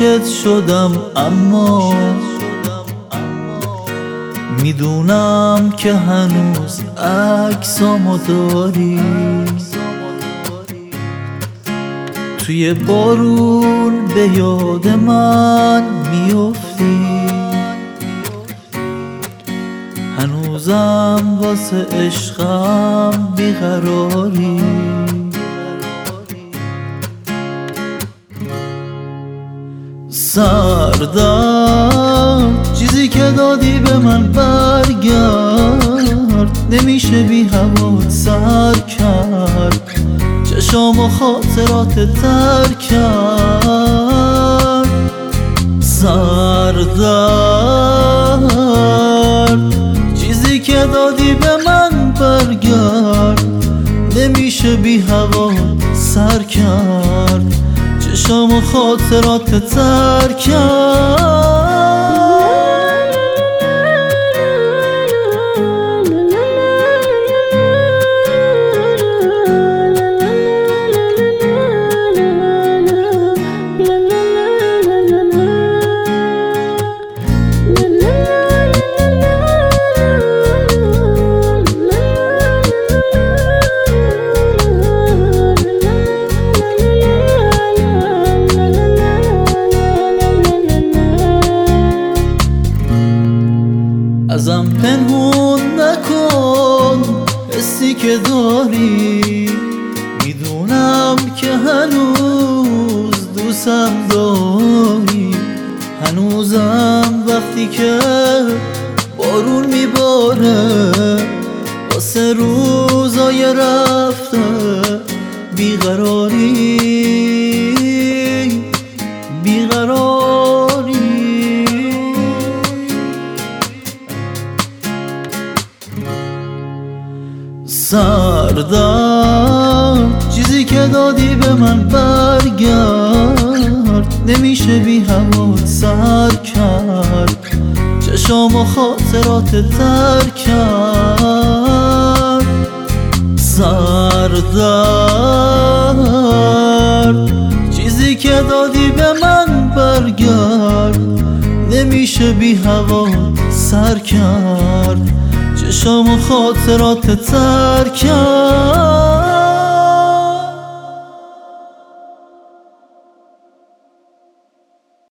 ساکت شدم، اما میدونم که هنوز عکسامو داری. توی بارون به یاد من میافتی، هنوزم واسه عشقم بیقراری. سردرد چیزی که دادی به من برگرد، نمیشه بی هوات سر کرد، چشام و خاطرات تر کرد. سردرد چیزی که دادی به من برگرد، نمیشه بی هوات سر کرد، چشام و خاطرات تر کرد. ازم پنهون نکن حسی که داری، میدونم که هنوز دوستم داری. هنوزم وقتی که بارون میباره، واسه روزای رفته بیقراری. سردرد چیزی که دادی به من برگرد، نمیشه بی هوات سر کرد، چشام و خاطرات تر کرد. سردرد چیزی که دادی به من برگرد، نمیشه بی هوات سر کرد، چشام و خاطرات تر کرد.